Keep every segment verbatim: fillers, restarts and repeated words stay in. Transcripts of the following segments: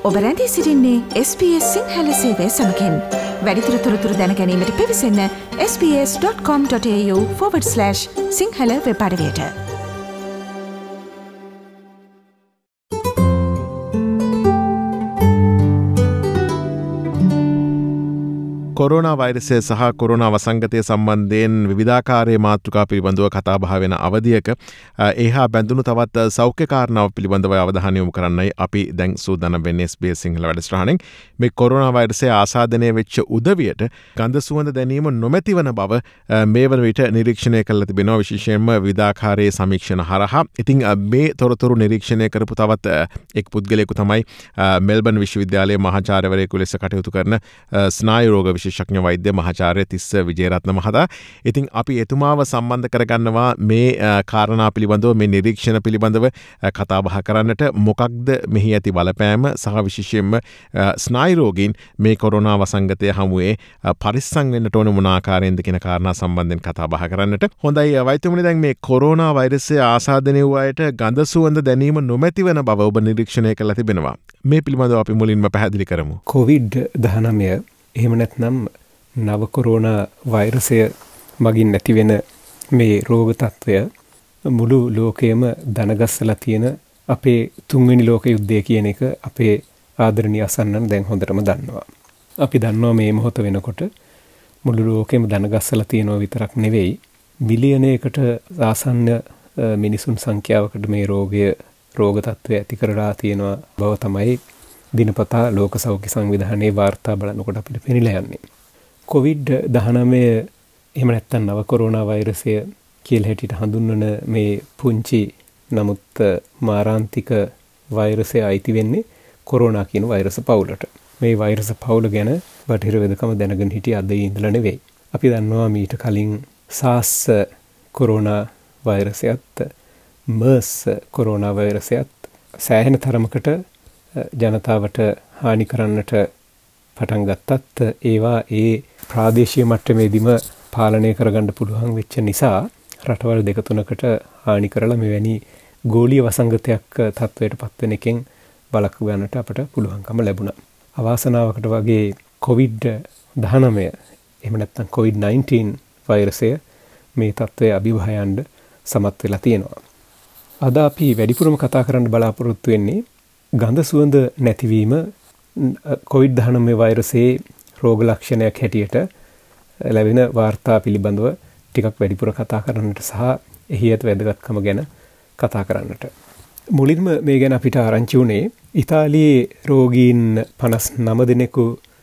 ඔබ රැඳී සිටින්නේ එස් බී එස් සිංහල සේවය සමගින්. වැඩිදුර තොරතුරු දැන ගැනීමට පිවිසන්න S B S dot com dot AU forward slash සිංහල වෙබ් අඩවියට. කොරෝනා වෛරසය සහ කොරෝනා වසංගතය සම්බන්ධයෙන් විවිධාකාරයේ මාතෘකා පිළිබඳව කතා බහ වෙන අවධියක ඒහා බැඳුණු තවත් සෞඛ්‍ය කාරණාව පිළිබඳව අවධානය යොමු කරන්නයි අපි දැන් සූදානම් වෙන්නේ එස් බී එස් සිංහල වැඩසටහනෙන්. මේ කොරෝනා වෛරසය ආසාදනය වෙච්ච උදවියට ගඳ සුවඳ දැනීම නොමැති වන බව මේ වන විට නිරීක්ෂණය කරලා තිබෙනවා, විශේෂයෙන්ම විවිධාකාරයේ සමීක්ෂණ හරහා. ඉතින් මේ තොරතුරු නිරීක්ෂණය කරපු තවත් එක් පුද්ගලයෙකු තමයි මෙල්බන් විශ්වවිද්‍යාලයේ මහාචාර්යවරයෙකු ලෙස කටයුතු කරන ස්නායු රෝග විශේෂඥ වෛද්‍ය මහාචාර්ය තිස්ස විජේරත්න මහතා. ඉතින් අපි එතුමාව සම්බන්ධ කරගන්නවා මේ කාරණා පිළිබඳව, මේ නිරීක්ෂණ පිළිබඳව කතා බහ කරන්නට. මොකක්ද මෙහි ඇති බලපෑම සහ විශේෂයෙන්ම ස්නායු රෝගීන් මේ කොරෝනා වසංගතය හමුවේ පරිස්සම් වෙන්නට ඕන මොන ආකාරයෙන්ද කියන කාරණා සම්බන්ධයෙන් කතා බහ කරන්නට. හොඳයි වෛද්‍යතුමනි, දැන් මේ කොරෝනා වෛරසය ආසාදනය වූ අයට ගඳ සුවඳ දැනීම නොමැති වන බව ඔබ නිරීක්ෂණය කළා තිබෙනවා. මේ පිළිබඳව අපි මුලින්ම පැහැදිලි කරමු. කොවිඩ් දහනවය එහෙම නැත්නම් නව කොරෝනා වෛරසය මගින් නැතිවෙන මේ රෝග තත්ත්වය මුළු ලෝකයේම දනගස්සලා තියෙන අපේ තුන්වෙනි ලෝක යුද්ධය කියන එක අපේ ආදරණීය අසන්නන් දැන් හොඳටම දන්නවා. අපි දන්නවා මේ මොහොත වෙනකොට මුළු ලෝකෙම දනගස්සලා තියෙනවා විතරක් නෙවෙයි, මිලියනයකට ආසන්න මිනිසුන් සංඛ්‍යාවකට මේ රෝගය රෝග තත්ත්වය ඇති කරලා තියෙනවා බව තමයි දිනපතා ලෝක සෞඛ්‍ය සංවිධානයේ වාර්තා බලනකොට අපිට පෙනිලා යන්නේ. කොවිඩ් දහනවය එහෙම නැත්නම් නව කොරෝනා වෛරසය කියලා හැටියට හඳුන්වන මේ පුංචි නමුත් මාරාන්තික වෛරසය අයිති වෙන්නේ කොරෝනා කියන වෛරස පවුලට. මේ වෛරස පවුල ගැන බටහිර වෙදකම දැනගෙන හිටිය අද ඉඳලා නෙවෙයි. අපි දන්නවා මීට කලින් SARS කොරෝනා වෛරසයත් MERS කොරෝනා වෛරසයත් සෑහෙන තරමකට ජනතාවට හානි කරන්නට පටන් ගත්තත් ඒවා ඒ ප්‍රාදේශීය මට්ටමේදීම පාලනය කරගන්න පුළුවන් වෙච්ච නිසා රටවල් දෙක තුනකට හානි කරලා මෙවැනි ගෝලීය වසංගතයක් තත්වයට පත්වෙන එකෙන් වළක්ව ගන්නට අපට පුළුවන්කම ලැබුණා. අවාසනාවකට වගේ කොවිඩ් දහනවය එහෙම නැත්නම් කොවිඩ් නයින්ටීන් වෛරසය මේ තත්වය අභිභය යන්න සමත් වෙලා තියෙනවා. අද අපි වැඩිපුරම කතා කරන්න බලාපොරොත්තු වෙන්නේ ගඳ සුවඳ නැතිවීම කොවිඩ් දහනවය වෛරසයේ රෝග ලක්ෂණයක් හැටියට ලැබෙන වාර්තා පිළිබඳව ටිකක් වැඩිපුර කතා කරන්නට සහ එහි ඇති වැදගත්කම ගැන කතා කරන්නට. මුලින්ම මේ ගැන අපිට ආරංචි වුණේ ඉතාලියේ රෝගීන් පනස් නව දෙනෙකු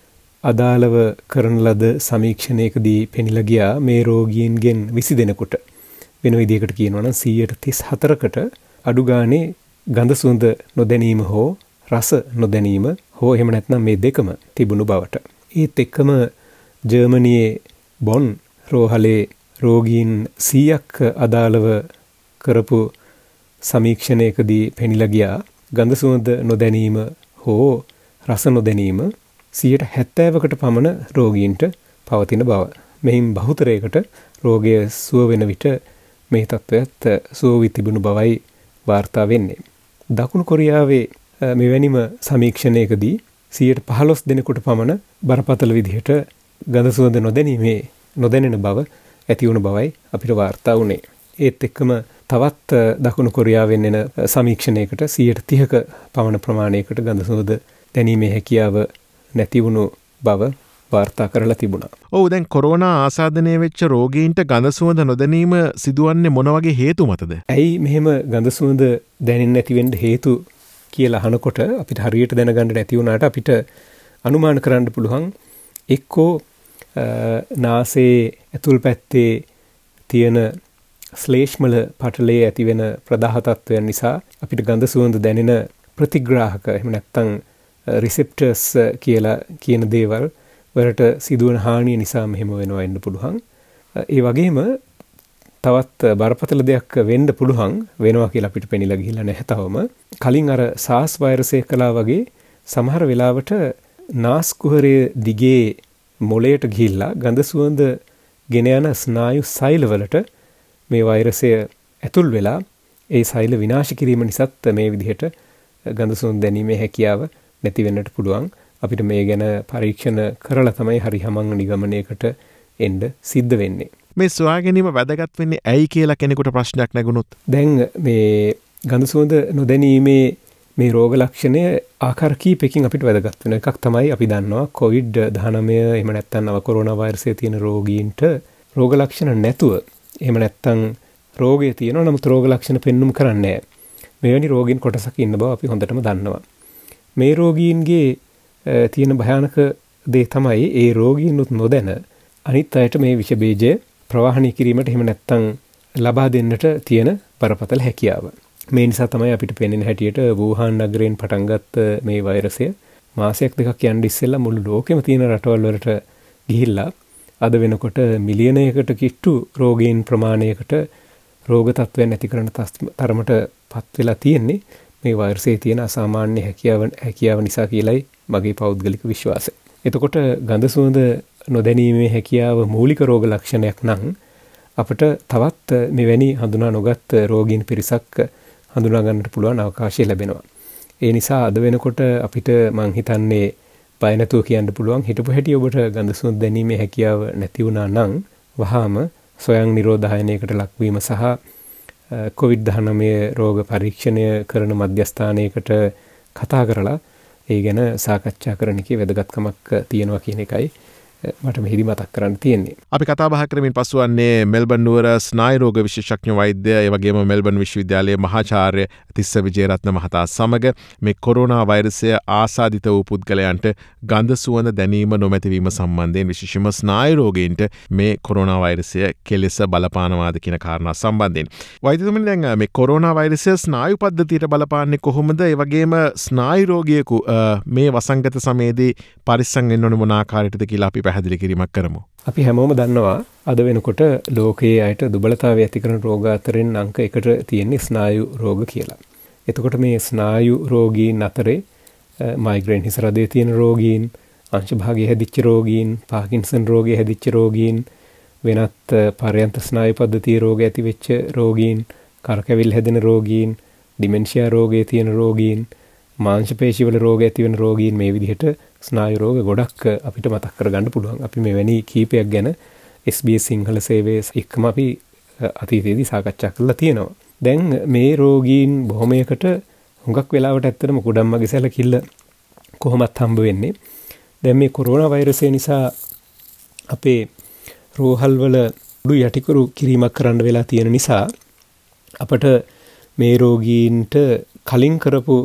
අදාළව කරන ලද සමීක්ෂණයකදී පෙනිලා ගියා මේ රෝගීන්ගෙන් විසි දෙනෙකුට වෙන විදිහකට කියනවා නම් සියයට තිස් හතරකට අඩු ගානේ ගඳ සුවඳ නොදැනීම හෝ රස නොදැනීම හෝ එහෙම නැත්නම් මේ දෙකම තිබුණු බවට. ඒත් එක්කම ජර්මනියේ බොන් රෝහලේ රෝගීන් සීයක් අදාළව කරපු සමීක්ෂණයකදී පෙනිලා ගියා ගඳ සුවඳ නොදැනීම හෝ රස නොදැනීම සියයට හැත්තෑවකට පමණ රෝගීන්ට පවතින බව. මෙහින් බහුතරයකට රෝගය සුව වෙන විට මේ තත්ත්වයත් සුව වී තිබුණු බවයි වාර්තා වෙන්නේ. දකුණු කොරියාවේ මෙවැනිම සමීක්ෂණයකදී සියයට පහළොස් දෙනෙකුට පමණ බරපතල විදිහට ගඳ සුවඳ නොදැනීමේ නොදැනෙන බව ඇති වුණු බවයි අපිට වාර්තා වුණේ. ඒත් එක්කම තවත් දකුණු කොරියාවෙන් එන සමීක්ෂණයකට සියයට තිහක පමණ ප්‍රමාණයකට ගඳ සුවඳ දැනීමේ හැකියාව නැති වුණු බව වාර්තා කරලා තිබුණා. ඔව්, දැන් කොරෝනා ආසාදනය වෙච්ච රෝගීන්ට ගඳ සුවඳ නොදැනීම සිදුවන්නේ මොන වගේ හේතු මතද? ඇයි මෙහෙම ගඳ සුවඳ දැනෙන්නේ නැති වෙන්න හේතු කියලා අහනකොට අපිට හරියට දැනගන්න නැති වුණාට අපිට අනුමාන කරන්න පුළුවන් එක්කෝ නාසයේ ඇතුල් පැත්තේ තියෙන ශ්ලේෂ්මල පටලයේ ඇතිවෙන ප්‍රදාහ තත්ත්වයන් නිසා අපිට ගඳ සුවඳ දැනෙන ප්‍රතිග්‍රාහක එහෙම නැත්නම් රිසෙප්ටර්ස් කියලා කියන දේවල් වලට සිදුවන හානිය නිසා මෙහෙම වෙනවා වෙන්න පුළුවන්. ඒ වගේම තවත් බරපතල දෙයක් වෙන්න පුළුවන් වෙනවා කියලා අපිට පෙනිලා ගිහිල්ලා නැහැ තවම. කලින් අර SARS වෛරසය කළා වගේ සමහර වෙලාවට නාස් කුහරයේ දිගේ මොළයට ගිහිල්ලා ගඳ සුවඳ ගෙන යන ස්නායු සෛලවලට මේ වෛරසය ඇතුල් වෙලා ඒ සෛල විනාශ කිරීම නිසාත් මේ විදිහට ගඳ සුවඳ දැනීමේ හැකියාව නැති වෙන්නට පුළුවන්. අපිට මේ ගැන පරීක්ෂණ කරලා තමයි හරි හමං නිගමනයකට එන්න සිද්ධ වෙන්නේ. මේ සොයා ගැනීම වැදගත් වෙන්නේ ඇයි කියලා කෙනෙකුට ප්‍රශ්නයක් නැගුණොත්? දැන් මේ ගඳ සුවඳ නොදැනීමේ මේ රෝග ලක්ෂණය ආකාර කීපයකින් අපිට වැදගත් වෙන එකක් තමයි අපි දන්නවා කොවිඩ් දහනවය එහෙම නැත්නම් නව කොරෝනා වෛරසයේ තියෙන රෝගීන්ට රෝග ලක්ෂණ නැතුව එහෙම නැත්නම් රෝගය තියෙනවා නමුත් රෝග ලක්ෂණ පෙන්눔 කරන්නේ නැහැ. මෙවැනි රෝගීන් කොටසක් ඉන්න බව අපි හොඳටම දන්නවා. මේ රෝගීන්ගේ තියෙන භයානක දේ තමයි ඒ රෝගීනුත් නොදැන අනිත් අයට මේ විෂ බීජය ප්‍රවාහනය කිරීමට එහෙම නැත්නම් ලබා දෙන්නට තියෙන බරපතල හැකියාව. මේ නිසා තමයි අපිට පෙනෙන හැටියට වූහාන් නගරයෙන් පටන් ගත්ත මේ වෛරසය මාසයක් දෙකක් යන්න ඉස්සෙල්ලා මුළු ලෝකෙම තියෙන රටවල් වලට ගිහිල්ලා අද වෙනකොට මිලියනයකට කිට්ටු රෝගීන් ප්‍රමාණයකට රෝග තත්ත්වයන් ඇති කරන තරමට පත් වෙලා තියෙන්නේ මේ වෛරසයේ තියෙන අසාමාන්‍ය හැකියාව හැකියාව නිසා කියලායි මගේ පෞද්ගලික විශ්වාසය. එතකොට ගඳ සුවඳ නොදැනීමේ හැකියාව මූලික රෝග ලක්ෂණයක් නම් අපිට තවත් මෙවැනි හඳුනා නොගත් රෝගීන් පිරිසක් හඳුනා ගන්නට පුළුවන් අවකාශය ලැබෙනවා. ඒ නිසා අද වෙනකොට අපිට මං හිතන්නේ බය නැතුව කියන්න පුළුවන් හිතපු හැටි ඔබට ගඳ සුවඳ දැනීමේ හැකියාව නැති වුණා නම් වහාම සොයන් නිරෝධායනයකට ලක්වීම සහ කොවිඩ් දහනවය රෝග පරීක්ෂණය කරන මධ්‍යස්ථානයකට කතා කරලා ඒ ගැන සාකච්ඡා කරන එකේ වැදගත්කමක් තියෙනවා කියන එකයි මට මෙහිදී මතක් කරන්න තියෙන්නේ. අපි කතා බහ කරමින් පසුවන්නේ මෙල්බන් නුවර ස්නායු රෝග විශේෂඥ වෛද්‍ය ඒ වගේම මෙල්බන් විශ්වවිද්‍යාලයේ මහාචාර්ය තිස්ස විජේරත්න මහතා සමග මේ කොරෝනා වෛරසය ආසාදිත වූ පුද්ගලයන්ට ගඳ සුවඳ දැනීම නොමැතිවීම සම්බන්ධයෙන් විශේෂයෙන්ම ස්නායු රෝගීන්ට මේ කොරෝනා වෛරසය කෙලෙස බලපානවාද කියන කාරණා සම්බන්ධයෙන්. වෛද්‍යතුමනි දැන් මේ කොරෝනා වෛරසය ස්නායු පද්ධතියට බලපාන්නේ කොහොමද? ඒ වගේම ස්නායු රෝගියෙකු මේ වසංගත සමයේදී පරිස්සම් වෙන්න ඕන මොන ආකාරයකටද කියලා අපි පැහැදිලි කිරීමක් කරමු. අපි හැමෝම දන්නවා අද වෙනකොට ලෝකයේ අයට දුබලතාවය ඇති කරන රෝග අතරින් අංක එකට තියෙන්නේ ස්නායු රෝග කියලා. එතකොට මේ ස්නායු රෝගීන් අතරේ මයිග්‍රේන් හිස රදේ තියෙන රෝගීන්, අංශ භාගයේ හැදිච්ච රෝගීන්, පාකින්සන් රෝගයේ හැදිච්ච රෝගීන්, වෙනත් පර්යන්ත ස්නායු පද්ධතියේ රෝග ඇති වෙච්ච රෝගීන්, කරකැවිල්ල හැදෙන රෝගීන්, ඩිමෙන්ෂියා රෝගයේ තියෙන රෝගීන්, මාංශ පේශිවල රෝග ඇති වෙන රෝගීන් මේ විදිහට ස්නායු රෝග ගොඩක් අපිට මතක් කරගන්න පුළුවන්. අපි මෙවැනි කීපයක් ගැන එස් බී එස් සිංහල සේවයේ එක්කම අපි අතීතයේදී සාකච්ඡා කරලා තියෙනවා. දැන් මේ රෝගීන් බොහොමයකට හුඟක් වෙලාවට ඇත්තටම කුඩම්මගේ සැලකිල්ල කොහොමත් හම්බ වෙන්නේ. දැන් මේ කොරෝනා වෛරසය නිසා අපේ රෝහල් වල උඩු යටිකුරු කිරීමක් කරන්න වෙලා තියෙන නිසා අපට මේ රෝගීන්ට කලින් කරපු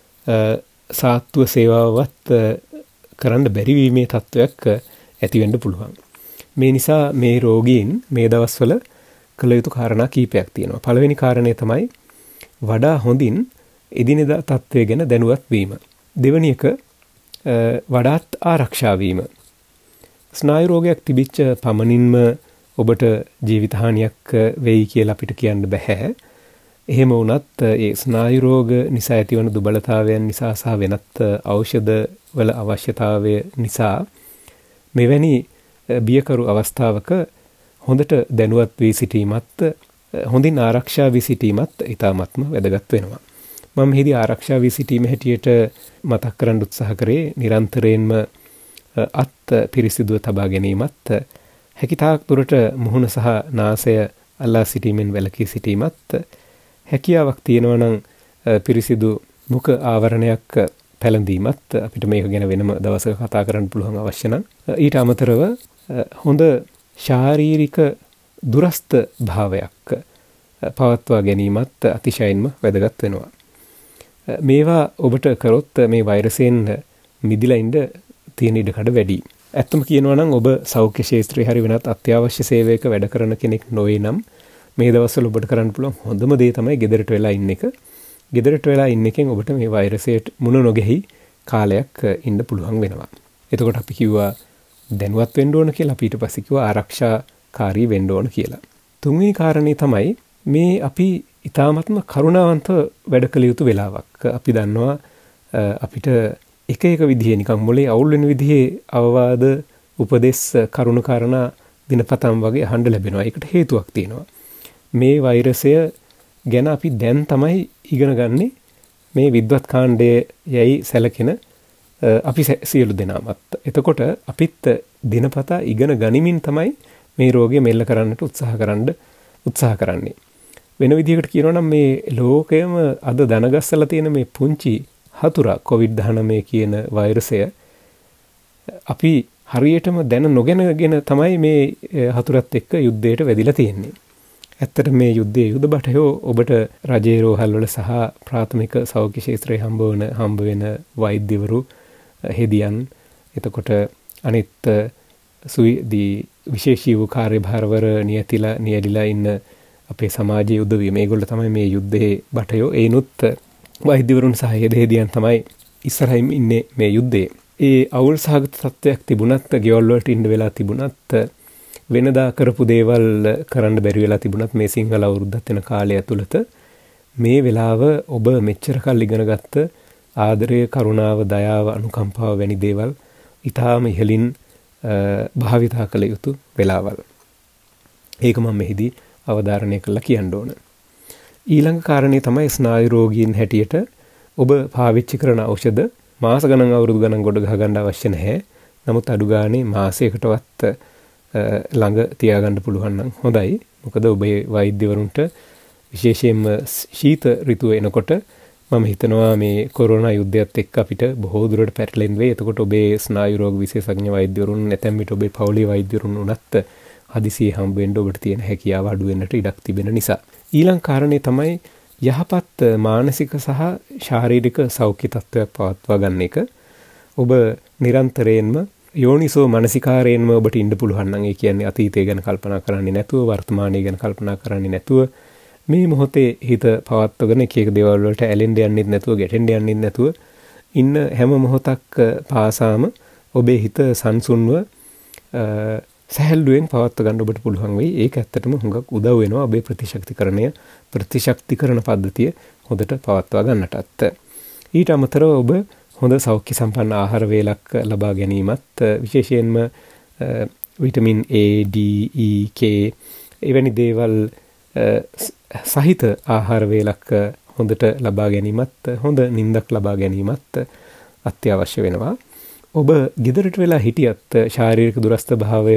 සාත්තුව සේවාවත් කරන්න බැරිවීමේ තත්ත්වයක් ඇති වෙන්න පුළුවන්. මේ නිසා මේ රෝගීන් මේ දවස්වල කළ යුතු කාරණා කීපයක් තියෙනවා. පළවෙනි කාරණය තමයි වඩා හොඳින් එදිනෙදා තත්ත්වය ගැන දැනුවත් වීම. දෙවෙනි එක වඩාත් ආරක්ෂා වීම. ස්නායු රෝගයක් තිබිච්ච පමණින්ම ඔබට ජීවිතහානියක් වෙයි කියලා අපිට කියන්න බෑ. එහෙම වුණත් ඒ ස්නායු රෝග නිසා ඇතිවන දුබලතාවයන් නිසා සහ වෙනත් ඖෂධ වල අවශ්‍යතාවය නිසා මෙවැනි බියකරු අවස්ථාවක හොඳට දැනුවත් වී සිටීමත් හොඳින් ආරක්ෂා වී සිටීමත් ඉතාමත්ම වැදගත් වෙනවා. මම මෙහිදී ආරක්ෂා වී සිටීම හැටියට මතක් කරන්න උත්සාහ කරේ නිරන්තරයෙන්ම අත් පිරිසිදුව තබා ගැනීමත්, හැකිතාක් දුරට මුහුණ සහ නාසය අල්ලා සිටීමෙන් වැළකී සිටීමත්, හැකියාවක් තියෙනවා නම් පිරිසිදු මුඛ ආවරණයක් පැළඳීමත් අපිට මේක ගැන වෙනම දවසක කතා කරන්න පුළුවන් අවශ්‍ය නම්. ඊට අමතරව හොඳ ශාරීරික දුරස්ත භාවයක් පවත්වා ගැනීමත් අතිශයින්ම වැදගත් වෙනවා. මේවා ඔබට කරොත් මේ වෛරසයෙන් මිදිලා ඉන්න තියෙන ඉඩකඩ වැඩි. ඇත්තම කියනවා නම් ඔබ සෞඛ්‍ය ශාස්ත්‍රයේ හරි වෙනත් අත්‍යවශ්‍ය සේවයක වැඩ කරන කෙනෙක් නොවේ නම් මේ දවස්වල ඔබට කරන්න පුළුවන් හොඳම දේ තමයි ගෙදරට වෙලා ඉන්න එක. ගෙදරට වෙලා ඉන්න එකෙන් ඔබට මේ වෛරසයට මුණ නොගෙහි කාලයක් ඉන්න පුළුවන් වෙනවා. එතකොට අපි කිව්වා දැනුවත් වෙන්න ඕන කියලා, අපි ඊට පස්සේ කිව්වා ආරක්ෂාකාරී වෙන්න ඕන කියලා. තුන්වෙනි කාරණේ තමයි මේ අපි ඊ타ත්ම කරුණාවන්ත වැඩ කළ යුතු වෙලාවක්. අපි දන්නවා අපිට එක එක විදිහේ නිකන් මොලේ අවුල් වෙන විදිහේ අවවාද, උපදෙස්, කරුණු කාරණා දිනපතම් වගේ අහන්න ලැබෙනවා. ඒකට හේතුවක් තියෙනවා. මේ වෛරසය ගැන අපි දැන් තමයි ඉගෙන ගන්නේ මේ විද්වත් කාණ්ඩයේ යයි සැලකෙන අපි සියලු දෙනාමත්. එතකොට අපිත් දිනපතා ඉගෙන ගනිමින් තමයි මේ රෝගය මෙල්ල කරන්නට උත්සාහ කරන්න උත්සාහ කරන්නේ. වෙන විදිහකට කියනවා නම් මේ ලෝකයම අද දනගස්සලා තියෙන මේ පුංචි හතුරා කොවිඩ් දහනවය කියන වෛරසය අපි හරියටම දැන නොගෙනගෙන තමයි මේ හතුරත් එක්ක යුද්ධයට වැදිලා තියෙන්නේ. ඇත්තට මේ යුද්ධයේ යුද බටයෝ ඔබට රජයේ රෝහල් වල සහ ප්‍රාථමික සෞඛ්‍ය ක්ෂේත්‍රයේ හම්බ වෙන හම්බ වෙන වෛද්‍යවරු හෙදියන් එතකොට අනිත් සුවිදී විශේෂී වූ කාර්යභාරවල නියතිලා නියැලිලා ඉන්න අපේ සමාජයේ උදවිය මේගොල්ලෝ තමයි මේ යුද්ධයේ බටයෝ ඒනුත් වෛද්‍යවරුන් සහ හෙදියන් තමයි ඉස්සරහින් ඉන්නේ මේ යුද්ධයේ. ඒ අවුල් සහගත තත්ත්වයක් තිබුණත් ගෙවල් වලට ඉන්න වෙලා තිබුණත් වෙනදා කරපු දේවල් කරන්න බැරි වෙලා තිබුණත් මේ සිංහල අවුරුද්දත් වෙන කාලය ඇතුළත මේ වෙලාව ඔබ මෙච්චර කල් ඉගෙන ගත්ත ආදරය, කරුණාව, දයාව, අනුකම්පාව වැනි දේවල් ඊටාම ඉහළින් භාවිතා කළ යුතු වෙලාවල්. ඒක මම මෙහිදී අවධාරණය කළා කියන්න ඕන. ඊළඟ කාරණේ තමයි ස්නායු රෝගීන් හැටියට ඔබ පාවිච්චි කරන ඖෂධ මාස ගණන් අවුරුදු ගණන් ගොඩ ගහ ගන්න අවශ්‍ය නැහැ. නමුත් අඩු ගානේ මාසයකටවත් ළඟ තියාගන්න පුළුවන් නම් හොඳයි. මොකද ඔබේ වෛද්‍යවරුන්ට විශේෂයෙන්ම ශීත ඍතුව එනකොට මම හිතනවා මේ කොරෝනා යුද්ධයත් එක්ක අපිට බොහෝ දුරට පැටලෙන්න වෙයි. එතකොට ඔබේ ස්නායු රෝග විශේෂඥ වෛද්‍යවරුන් නැත්නම් විට ඔබේ පවුලේ වෛද්‍යවරුන් උනත් හදිසියේ හම්බ වෙන්න ඔබට තියෙන හැකියාව අඩු වෙන්නට ඉඩක් තිබෙන නිසා. ඊළඟ කාරණේ තමයි යහපත් මානසික සහ ශාරීරික සෞඛ්‍ය තත්ත්වයක් පවත්වා ගන්න එක. ඔබ නිරන්තරයෙන්ම යෝනිසෝ මනසිකාරයෙන්ම ඔබට ඉන්න පුළුවන් නම් ඒ කියන්නේ අතීතය ගැන කල්පනා කරන්නේ නැතුව වර්තමානය ගැන කල්පනා කරන්නේ නැතුව මේ මොහොතේ හිත පවත්වගෙන එක එක දේවල් වලට ඇලෙන්න යන්නෙත් නැතුව ගැටෙන්න යන්නෙත් නැතුව ඉන්න හැම මොහොතක් පාසාම ඔබේ හිත සංසුන්ව සැහැල්ලුවෙන් පවත්ව ගන්න ඔබට පුළුවන් වෙයි. ඒක ඇත්තටම හුඟක් උදව් වෙනවා ඔබේ ප්‍රතිශක්තිකරණය ප්‍රතිශක්තිකරණ පද්ධතිය හොඳට පවත්වා ගන්නටත්. ඊට අමතරව ඔබ හොඳ සෞඛ්‍ය සම්පන්න ආහාර වේලක් ලබා ගැනීමත් විශේෂයෙන්ම vitamin A, D, E, K එවැනි දේවල් සහිත ආහාර වේලක් හොඳට ලබා ගැනීමත් හොඳ නිින්දක් ලබා ගැනීමත් අත්‍යවශ්‍ය වෙනවා. ඔබ ගෙදරට වෙලා හිටියත් ශාරීරික දුරස්ථ භාවය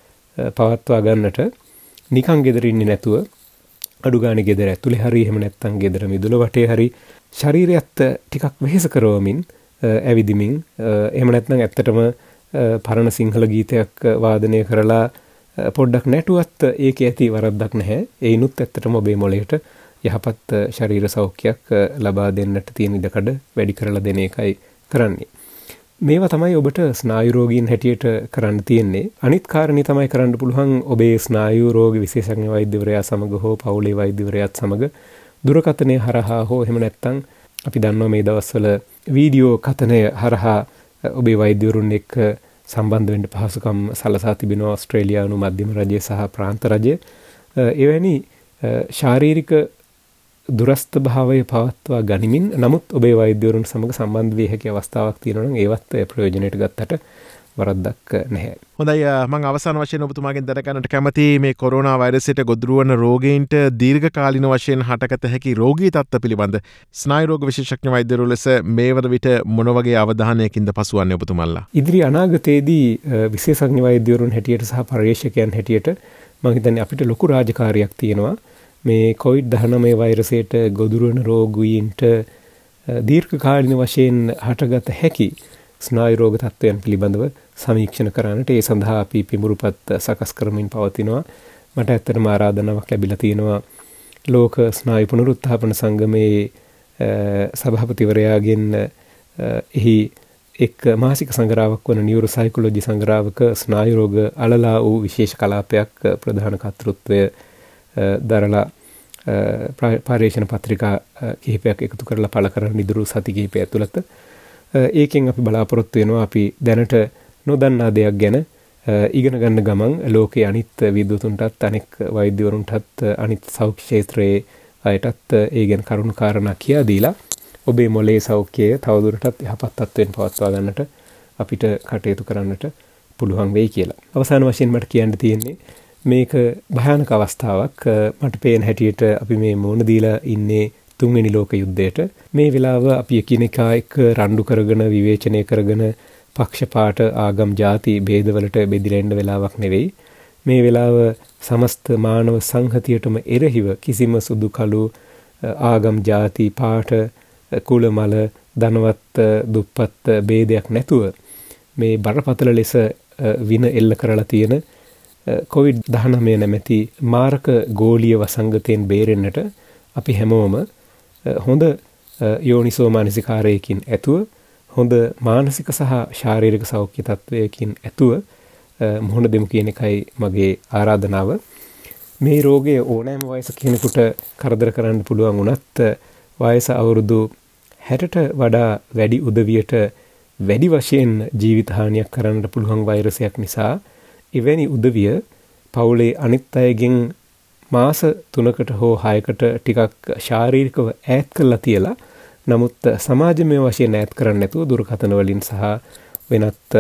පවත්වා ගන්නට නිකන් ගෙදර ඉන්නේ නැතුව අඩු ගානේ ගෙදර ඇතුලේ හරි එහෙම නැත්නම් ගෙදර මිදුල වටේ හරි ශරීරයත් ටිකක් වෙහෙස කරවමින් ඇවිදිමින් එහෙම නැත්නම් ඇත්තටම පරණ සිංහල ගීතයක් වාදනය කරලා පොඩ්ඩක් නැටුවත් ඒකේ ඇති වරද්දක් නැහැ. ඒිනුත් ඇත්තටම ඔබේ මොළයට යහපත් ශරීර සෞඛ්‍යයක් ලබා දෙන්නට තියෙන ඉඩකඩ වැඩි කරලා දෙන එකයි කරන්නේ. මේවා තමයි ඔබට ස්නායු රෝගීන් හැටියට කරන්න තියෙන්නේ. අනිත් කාරණේ තමයි කරන්න පුළුවන් ඔබේ ස්නායු රෝග විශේෂඥ වෛද්‍යවරයා සමග හෝ පවුලේ වෛද්‍යවරයාත් සමග දුරකථනය හරහා හෝ එහෙම නැත්නම් අපි දන්නවා මේ දවස්වල වීඩියෝ කථනය හරහා ඔබේ වෛද්‍යවරුන් එක්ක සම්බන්ධ වෙන්න පහසුකම් සලසා තිබෙනවා ඕස්ට්‍රේලියානු මධ්‍යම රජය සහ ප්‍රාන්ත රජය. එවැනි ශාරීරික දුරස්ථ භාවය පවත්වා ගනිමින් නමුත් ඔබේ වෛද්‍යවරුන් සමග සම්බන්ධ විය හැකි අවස්ථාවක් තියෙනවා නම් ඒවත් ප්‍රයෝජනයට ගත්තට වරද්දක් නැහැ. හොඳයි මම අවසාන වශයෙන් ඔබතුමාගෙන් දැනගන්නට කැමතියි මේ කොරෝනා වෛරසයට ගොදුරු වන රෝගීන්ට දීර්ඝකාලීන වශයෙන් හටගත හැකි රෝගී තත්ත්ව පිළිබඳ ස්නායු රෝග විශේෂඥ වෛද්‍යවරු ලෙස මේවර විට මොන වගේ අවධානයකින්ද පසුවන්නේ ඔබතුමල්ලා? ඉදිරි අනාගතයේදී විශේෂඥ වෛද්‍යවරුන් හැටියට සහ පර්යේෂකයන් හැටියට මම හිතන්නේ අපිට ලොකු රාජකාරියක් තියෙනවා. මේ කොවිඩ් දහනවය වෛරසයට ගොදුරු වන රෝගීන්ට දීර්ඝකාලීන වශයෙන් හටගත හැකි ස්නායු රෝග තත්ත්වයන් පිළිබඳව සමීක්ෂණ කරන්නට ඒ සඳහා අපි පිඹුරුපත් සකස් කරමින් පවතිනවා. මට ඇත්තටම ආරාධනාවක් ලැබිලා තියෙනවා ලෝක ස්නායු පුනරුත්ථාපන සංගමේ සභාපතිවරයාගෙන් එහි එක් මාසික සංග්‍රාවක් වන නියුරෝ සයිකොලොජි සංග්‍රාවක ස්නායු රෝග අලලා වූ විශේෂ කලාපයක් ප්‍රධාන කර්තෘත්වය දරලා පර්යේෂණ පත්‍රිකා කිහිපයක් එකතු කරලා පළ කරන ඉදිරි සති කිහිපය ඇතුළත ඒකෙන් අපි බලාපොරොත්තු වෙනවා අපි දැනට නොදන්නා දෙයක් ගැන ඉගෙන ගන්න ගමන් ලෝකයේ අනිත් විද්වතුන්ටත් අනෙක් වෛද්‍යවරුන්ටත් අනිත් සෞඛ්‍ය ක්ෂේත්‍රයේ අයටත් ඒ ගැන කරුණු කාරණා කියා දීලා ඔබේ මොළයේ සෞඛ්‍යය තවදුරටත් යහපත් තත්ත්වයෙන් පවත්වා ගන්නට අපිට කටයුතු කරන්නට පුළුවන් වෙයි කියලා. අවසාන වශයෙන් මට කියන්න තියෙන්නේ මේක භයානක අවස්ථාවක්. මට පේන හැටියට අපි මේ මුණ දීලා ඉන්නේ තුන්වෙනි ලෝක යුද්ධයට. මේ වෙලාව අපි එකිනෙකා එක්ක රණ්ඩු කරගෙන විවේචනය කරගෙන පක්ෂපාත ආගම් ಜಾති ભેදවලට බෙදිලා ඉන්න වෙලාවක් නෙවෙයි. මේ වෙලාව සමස්ත මානව සංහතියටම එරෙහිව කිසිම සුදු කළු ආගම් ಜಾති පාට කුල මල ධනවත් දුප්පත් ભેදයක් නැතුව මේ බරපතල ලෙස වින එල්ල කරලා තියෙන කොවිඩ් දහනවය නැමැති මාරක ගෝලීය වසංගතයෙන් බේරෙන්නට අපි හැමෝම හොඳ යෝනිසෝ මානසිකාරයකින් ඇතුව හොඳ මානසික සහ ශාරීරික සෞඛ්‍ය තත්වයකින් ඇතුව මුහුණ දෙමු කියන එකයි මගේ ආරාධනාව. මේ රෝගය ඕනෑම වයස කෙනෙකුට කරදර කරන්න පුළුවන් වුණත් වයස අවුරුදු හැටට වඩා වැඩි උදවියට වැඩි වශයෙන් ජීවිත හානියක් කරන්නට පුළුවන් වෛරසයක් නිසා එවැනි උදවිය පවුලේ අනිත් අයගෙන් මාස තුනකට හෝ හයකට ටිකක් ශාරීරිකව ඈත් කරලා තියලා නමුත් සමාජමය වශයෙන් ඈත් කරන්නේ නැතුව දුරකථන වලින් සහ වෙනත්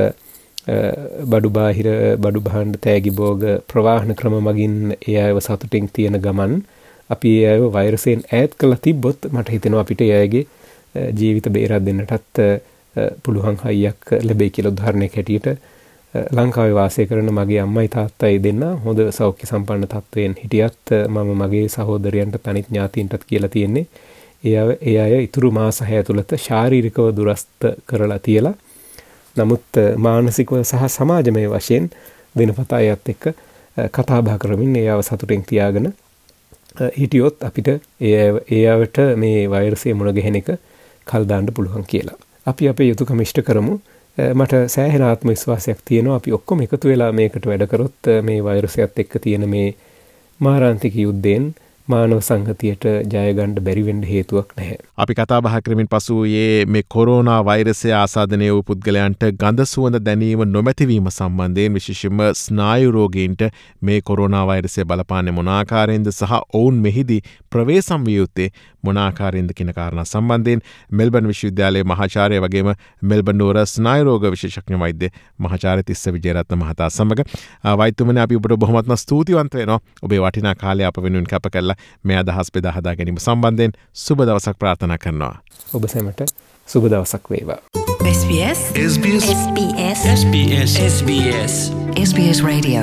බඩු බාහිර බඩු භාණ්ඩ තෑගි භෝග ප්‍රවාහන ක්‍රම මගින් ඒ අයව සතුටින් තියෙන ගමන් අපි ඒ අයව වෛරසයෙන් ඈත් කරලා තිබ්බොත් මට හිතෙනවා අපිට ඒ අයගේ ජීවිත බේරා දෙන්නටත් පුළුවන් හයියක් ලැබෙයි කියලා. උදාහරණයක් හැටියට ලංකාවේ වාසය කරන මගේ අම්මයි තාත්තයි දෙන්න හොඳ සෞඛ්‍ය සම්පන්න තත්වයෙන් හිටියත් මම මගේ සහෝදරයන්ට තනිත් ඥාතීන්ටත් කියලා තියෙන්නේ ඒ අය ඒ අය ඉතුරු මාස හය තුලත ශාරීරිකව දුරස්ත කරලා තියලා නමුත් මානසිකව සහ සමාජමය වශයෙන් දිනපතා අයත් එක්ක කතා බහ කරමින් ඒ අය සතුටින් තියාගෙන හිටියොත් අපිට ඒ ඒ අයට මේ වෛරසය මුණ ගැහෙන එක කල් දාන්න පුළුවන් කියලා. අපි අපේ යුතුයකම ඉෂ්ට කරමු. මට සෑහෙන ආත්ම විශ්වාසයක් තියෙනවා අපි ඔක්කොම එකතු වෙලා මේකට වැඩ කරොත් මේ වෛරසයත් එක්ක තියෙන මේ මාරාන්තික යුද්ධයෙන් මානව සංහතියට ජය ගන්න බැරි වෙන්න හේතුවක් නැහැ. අපි කතා බහ කරමින් පසු යේ මේ කොරෝනා වෛරසය ආසාදනය වූ පුද්ගලයන්ට ගඳ සුවඳ දැනීම නොමැතිවීම සම්බන්ධයෙන් විශේෂයෙන්ම ස්නායු රෝගීන්ට මේ කොරෝනා වෛරසය බලපාන්නේ මොන ආකාරයෙන්ද සහ ඔවුන් මෙහිදී ප්‍රවේශම් විය යුත්තේ මොන ආකාරයෙන්ද කියන කාරණා සම්බන්ධයෙන් මෙල්බන් විශ්වවිද්‍යාලයේ මහාචාර්ය වගේම මෙල්බන් නුවර ස්නායු රෝග විශේෂඥ වෛද්‍ය මහාචාර්ය තිස්ස විජේරත්න මහතා සමග වෛද්‍යතුමනි අපි ඔබට බොහොමත්ම ස්තුතිවන්ත වෙනවා. ඔබේ වටිනා කාලය අප වෙනුවෙන් කැප කළා මේ අදහස් බෙදා හදා ගැනීම සම්බන්ධයෙන් සුබ දවසක් ප්‍රාර්ථනා කරනවා. ඔබ සැමට සුබ දවසක් වේවා. S B S S B S S B S S B S S B S S B S Radio.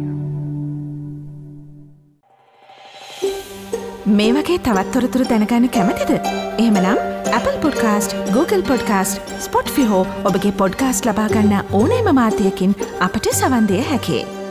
මේ වගේ තවත් තොරතුරු දැනගන්න කැමතිද? එහෙමනම් Apple Podcast, Google Podcast, Spotify හෝ ඔබගේ podcast ලබා ගන්න ඕනෑම මාධ්‍යයකින් අපට සවන් දිය හැකියි.